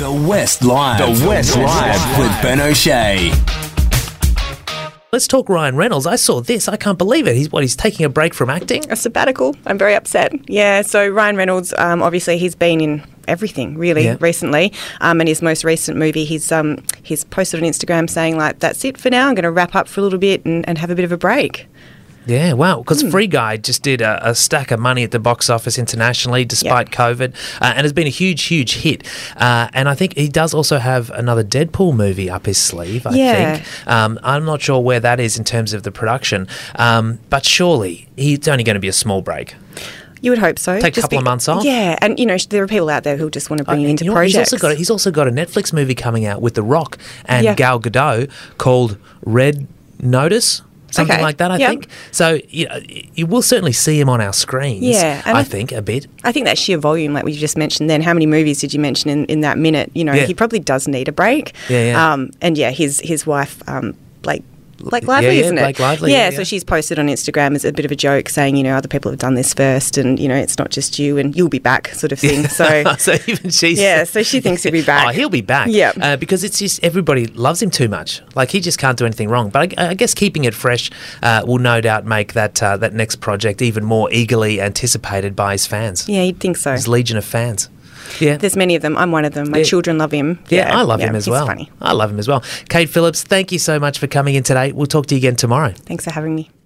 The West Live. The West Live with Ben O'Shea. Let's talk Ryan Reynolds. I saw this. I can't believe it. He's taking a break from acting? A sabbatical. I'm very upset. Yeah, so Ryan Reynolds, obviously he's been in everything really recently. And his most recent movie, he's posted on Instagram saying, like, that's it for now. I'm going to wrap up for a little bit and have a bit of a break. Yeah, wow, because Free Guy just did a stack of money at the box office internationally despite COVID and has been a huge, huge hit. And I think he does also have another Deadpool movie up his sleeve, I think. I'm not sure where that is in terms of the production, but surely he's only going to be a small break. You would hope so. Take a couple of months off. Yeah, and, there are people out there who just want to bring it into projects. He's also got a Netflix movie coming out with The Rock and Gal Gadot called Red Notice. Something like that, I think. So you will certainly see him on our screens, I think, a bit. I think that sheer volume, like we just mentioned then, how many movies did you mention in that minute? He probably does need a break. And his wife, Blake Lively, isn't it? Blake Lively. So she's posted on Instagram as a bit of a joke saying, other people have done this first and, it's not just you and you'll be back sort of thing. So so even she's... Yeah, so she thinks he'll be back. Oh, he'll be back. Yeah. Because it's just everybody loves him too much. Like, he just can't do anything wrong. But I guess keeping it fresh will no doubt make that next project even more eagerly anticipated by his fans. Yeah, you'd think so. His legion of fans. Yeah. There's many of them. I'm one of them. My children love him. Yeah, I love him as well. He's funny. I love him as well. Kate Phillips, thank you so much for coming in today. We'll talk to you again tomorrow. Thanks for having me.